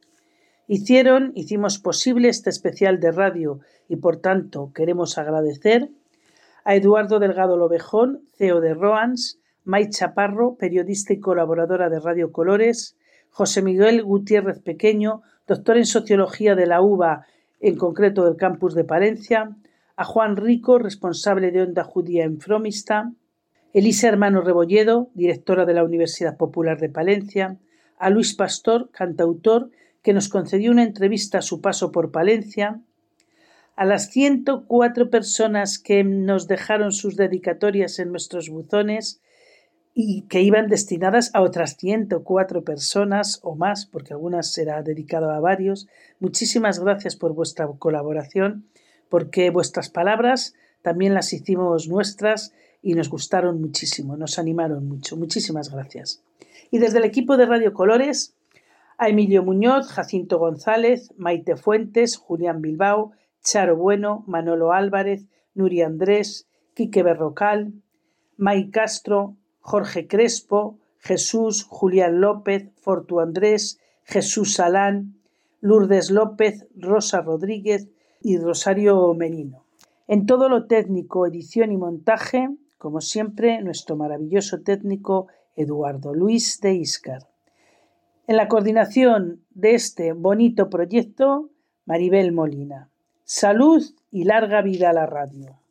Hicieron, hicimos posible este especial de radio y por tanto queremos agradecer a Eduardo Delgado Lobejón, C E O de Roans, May Chaparro, periodista y colaboradora de Radio Colores, José Miguel Gutiérrez Pequeño, doctor en Sociología de la U B A, en concreto del campus de Palencia, a Juan Rico, responsable de Onda Judía en Fromista, Elisa Hermano Rebolledo, directora de la Universidad Popular de Palencia, a Luis Pastor, cantautor, que nos concedió una entrevista a su paso por Palencia, a las ciento cuatro personas que nos dejaron sus dedicatorias en nuestros buzones y que iban destinadas a otras ciento cuatro personas o más, porque algunas será dedicado a varios. Muchísimas gracias por vuestra colaboración, porque vuestras palabras también las hicimos nuestras y nos gustaron muchísimo, nos animaron mucho. Muchísimas gracias. Y desde el equipo de Radio Colores, a Emilio Muñoz, Jacinto González, Maite Fuentes, Julián Bilbao, Charo Bueno, Manolo Álvarez, Nuria Andrés, Quique Berrocal, May Castro, Jorge Crespo, Jesús, Julián López, Fortu Andrés, Jesús Salán, Lourdes López, Rosa Rodríguez y Rosario Merino. En todo lo técnico, edición y montaje, como siempre, nuestro maravilloso técnico Eduardo Luis de Íscar. En la coordinación de este bonito proyecto, Maribel Molina. Salud y larga vida a la radio.